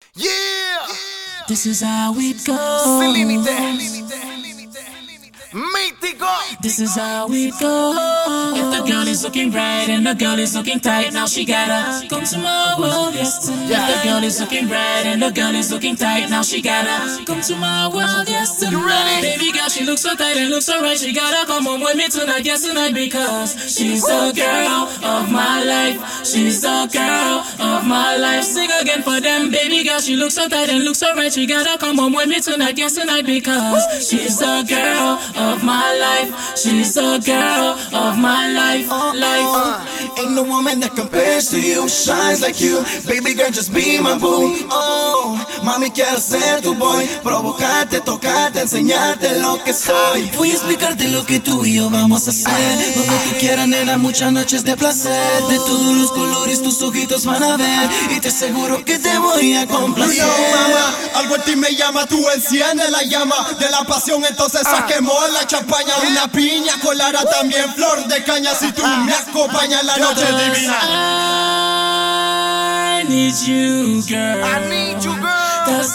Yeah! This is how it goes. Sin límite. Mítico. This is how it goes. If the girl is looking right and the girl is looking tight, now she gotta come to my world, yes tonight. Yeah. If the girl is looking right and the girl is looking tight, now she gotta come to my world, yes tonight. You ready? Baby girl, she looks so tight and looks so right, she gotta come home with me tonight, yes tonight, because she's the girl of my life. She's the girl of my life. Sing again for them, baby girl, she looks so tight and looks so right, she gotta come home with me tonight, yes tonight, because she's the girl of my life. She's the girl of my life. Ain't no woman that compares to you, shines like you. Baby girl, just be my boo. Oh, mami, quiero ser tu boy. Provocarte, tocarte, enseñarte lo que soy. Voy a explicarte lo que tú y yo vamos a hacer. Donde tú quieras, nena, muchas noches de placer. De todos los colores tus ojitos van a ver. Y te aseguro que te voy a complacer. Mamá, algo en ti me llama, tú enciende la llama de la pasión, entonces saquemos la champaña. Una piña colada, también flor de caña. Si tú me acompañas, la noche divina. I need you, girl. I need you, girl. 'Cause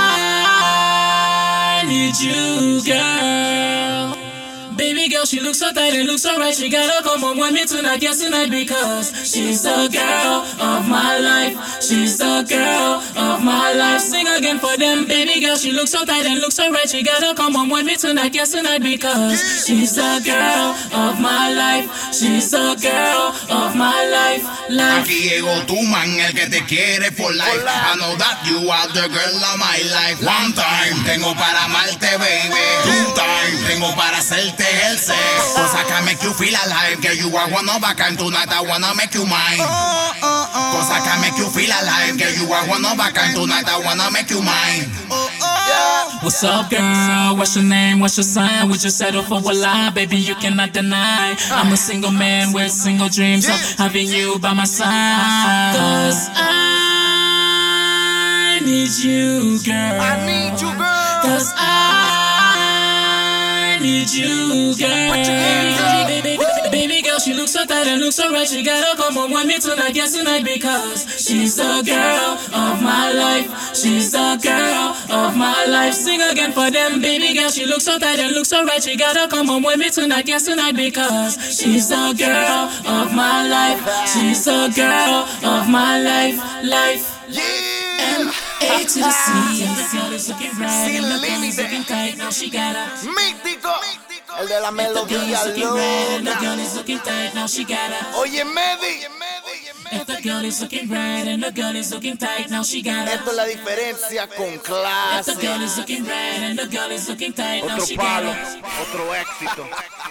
I need you, girl. Baby girl, she looks so tight and looks so right. She gotta come home with me tonight, yes tonight, because she's the girl of my life. She's the girl of my life. Sing again for them, baby girl. She looks so tight and looks so right. She gotta come home with me tonight, yes tonight, because she's the girl of my life. She's the girl of my life. Aquí llegó tu man, el que te quiere for life. I know that you are the girl of my life. One time, tengo para amarte, baby. Two time, tengo para hacerte el sex. Cause I can make you feel alive. Girl, you are one of a kind. Tonight I wanna make you mine. Cause I can make you feel alive. Girl, you are one of a kind. Tonight I wanna make you mine. What's up, girl? What's your name? What's your sign? Would you settle for a lie? Baby, you cannot deny. I'm a single man with single dreams of having you by my side. 'Cause I need you, girl. I need you, girl. 'Cause I need you, girl. Put your hands up. Baby girl, she looks so tight and looks so right. She gotta come home with me tonight, yes tonight, because she's the girl of my life. She's the girl of my life. Sing again for them, baby girl. She looks so tight and looks so right. She gotta come home with me tonight, yes tonight, because she's the girl of my life. She's the girl of my life. Yeah! A to the C. The girl is looking right Sin and the girl is límite. looking tight. Now she gotta. Mítico. El de la The girl melodía is looking right and the loca. girl is looking tight. Now she gotta. Oye, Medi. If the girl is looking right and the girl is looking tight, now she gotta. Esto es la diferencia con If the clase. girl is looking right and the girl is looking tight, now Otro she palo, gotta. otro éxito.